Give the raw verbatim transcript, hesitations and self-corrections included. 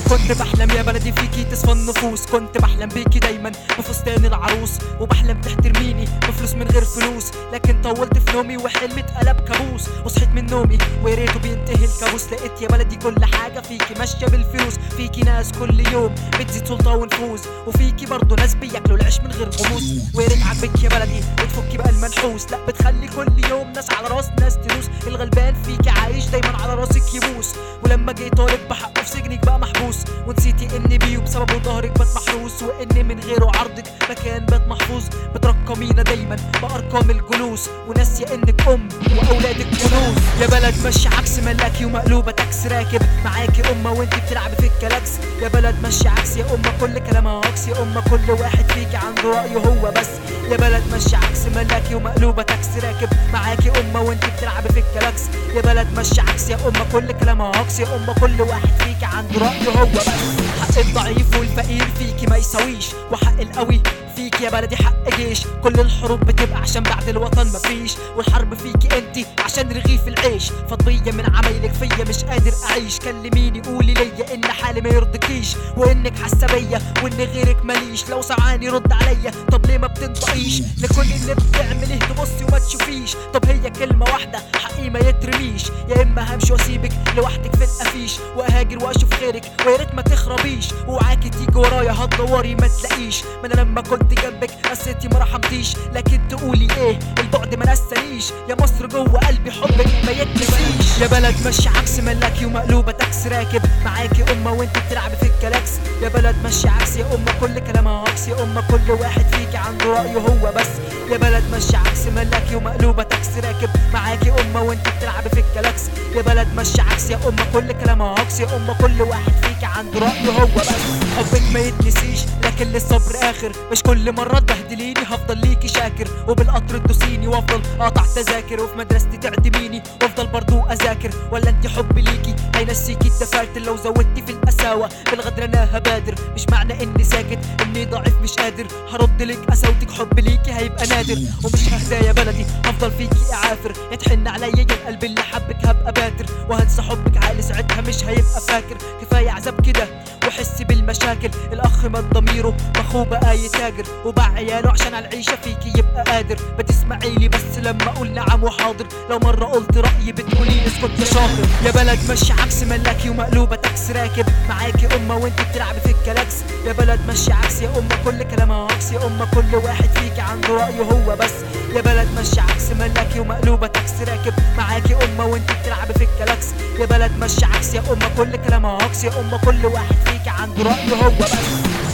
كنت بحلم يا بلدي فيكي تصفى النفوس، كنت بحلم بيكي دايما بفستان العروس، وبحلم تحترميني بفلوس من غير فلوس، لكن طولت في نومي وحلمي اتقلب كابوس. وصحيت من نومي وياريته بينتهي الكابوس، لقيت يا بلدي كل حاجه فيكي ماشيه بالفلوس، فيكي ناس كل يوم بتزيد سلطه ونفوذ، وفيكي برضه ناس بياكلوا العيش من غير غموس. وياريت عاجبك يا بلدي بتفكي بقى المنحوس، لا بتخلي كل يوم ناس على راس ناس تدوس، الغلبان فيكي عايش دايما على راسك يبوس. ولما جيت طالب بحقه في سجنك بقى محبوس، ونسيتي اني بيه وبسببه ظهرك بات محروس، واني من غيره عرضك مكان بات محفوظ. بترقمينا دايما بارقام الجلوس، وناسيه انك ام واولادك كنوز. يا بلد ماشي عكس ملاكي ومقلوبه تاكس، راكب معاكي امه وانت بتلعبي في الكلاكس. يا بلد ماشي عكس يا امه كل كلامها عكس، يا امه كل واحد فيكي عنده رايه هو بس. يا بلد ماشي عكس ملاكي ومقلوبه تاكس، راكب معاكي امه وانت بتلعبي في الكلاكس. يا بلد ماشي عكس يا امه كل كلامها عكس، يا امه كل واحد فيكي عنده رايه هو بس. حق الضعيف والفقير فيكي ما يساويش، وحق القوي فيك يا بلدي حق جيش. كل الحروب بتبقى عشان بعد الوطن مفيش، والحرب فيكي انتي عشان رغيف العيش. فضية من عمايلك فيا مش قادر اعيش، كلميني قولي ليا ان حالي ما يرضكيش، وانك حاسه بيا وان غيرك ماليش. لو سعاني رد عليا طب ليه ما بتنطقيش؟ لكل اللي بتعمليه تبصي وما تشوفيش. طب هي كلمه واحده حقي ما يترميش، يا اما همشي واسيبك لوحدك في القفيش، واهاجر واشوف غيرك ويا ريت ما تخربيش. وعاكي تيجي ورايا هتدوري ما تلاقيش، ما انا لما كنت جنبك قسيتي ما رحمتيش. لكن تقولي ايه البعد ما نسانيش، يا مصر جوه قلبي حبك ما يتنسيش. يا بلد ماشي عكس ملاكي ومقلوبه تاكس، راكب معاكي امه وانت بتلعبي في الكلاكس. يا بلد ماشي عكس يا امه كل كلامها عكس، يا امه كل واحد فيكي عنده رايه هو بس. يا بلد ماشي عكس ملاكي ومقلوبه تاكس، راكب معاكي امه وانت بتلعبي في الكلاكس. يا بلد ماشي عكس يا امه كل كلامها عكس، يا امه كل واحد فيكي عنده رايه هو بس. حبك ما يتنسيش لكن للصبر اخر، مش كل مره تبهدليني هفضل ليكي شاكر، وبالقطر تدوسيني وافضل اقطع تذاكر، وفي مدرستي تعدميني وافضل برضو اذاكر. ولا انت حب ليكي هينسيكي الدفاتر، لو زودتي في القساوه بالغدر انا هبادر. مش معنى اني ساكت اني ضعيف مش قادر، هرد لك قساوتك حب ليكي هيبقى نادر. ومش ههدى يا بلدي هفضل فيكي اعافر، يتحن عليا يا القلب اللي حبك هبقى باتر، وهنسى حبك عقلي ساعتها مش هيبقى فاكر. كفايه عذاب كده وحسي بالمشاكل، الاخ مات ضميره واخوه بقى يتاجر، وباع عياله عشان على العيشه فيكي يبقى قادر. بتسمعيلي بس لما اقول نعم وحاضر، لو مره قلت رايي بتقولي اسكت يا شاطر. يا بلد ماشي عكس ملاكي ومقلوبه تاكس، راكب معاكي امه وانت بتلعبي في الكلاكس. يا بلد ماشي عكس يا امه كل كلامها عكس، يا امه كل واحد فيكي عنده رايه هو بس. يا بلد ماشي عكس ملاكي ومقلوبه تاكس، راكب معاكي امه وانت بتلعبي في الكلاكس. يا بلد ماشي عكس يا امه كل كلامها عكس، يا امه كل واحد فيكي عنده رايه هو بس.